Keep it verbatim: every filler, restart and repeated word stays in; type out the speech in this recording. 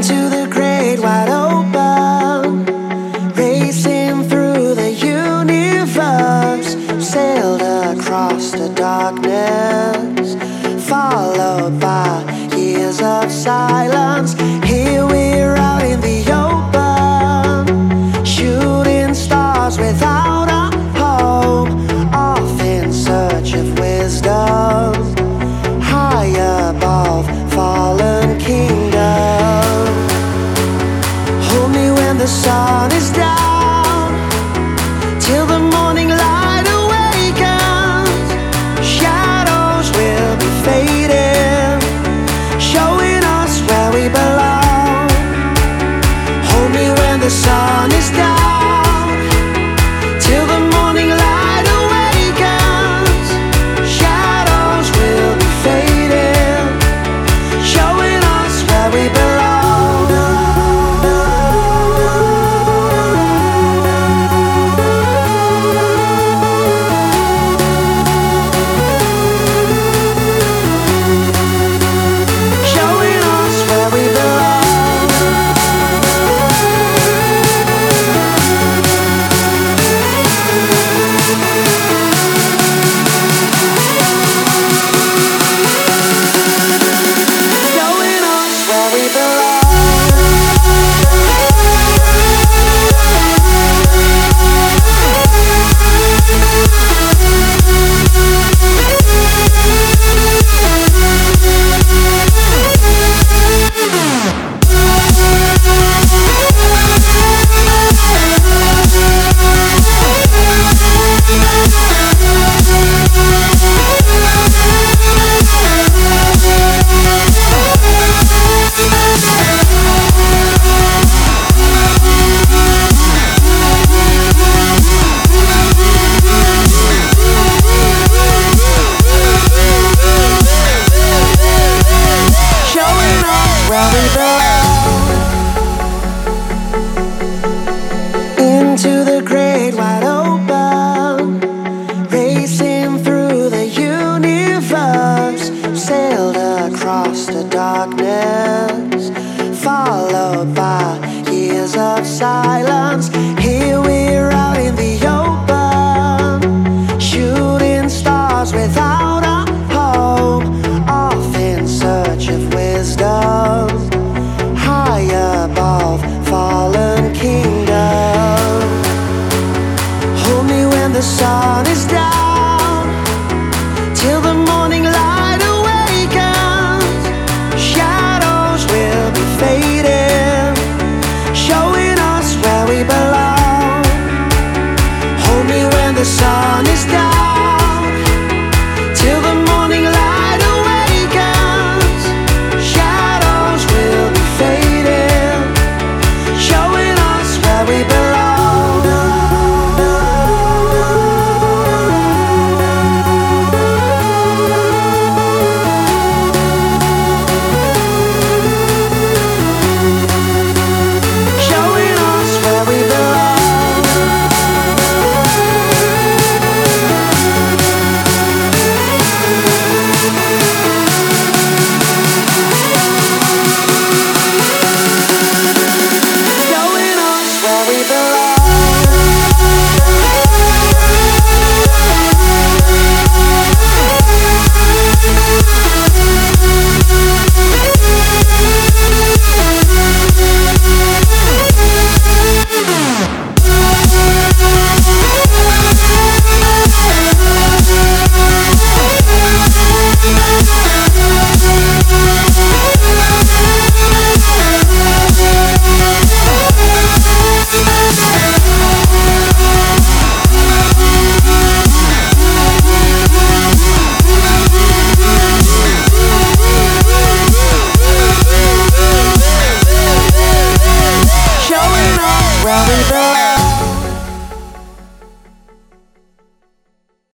to the great wide open, racing through the universe, sailed across the darkness, followed by years of silence. Here we're out in the open, shooting stars without a home, off in search of wisdom, high above fallen kingdom. Hold me when the sun is down, till the morning light awakens. Shadows will be fading, showing us where we belong. Hold me when the sun is down, till the morning light awakens. Shadows will be fading, showing us where we belong. Showing us where we belong. Showing us where we belong.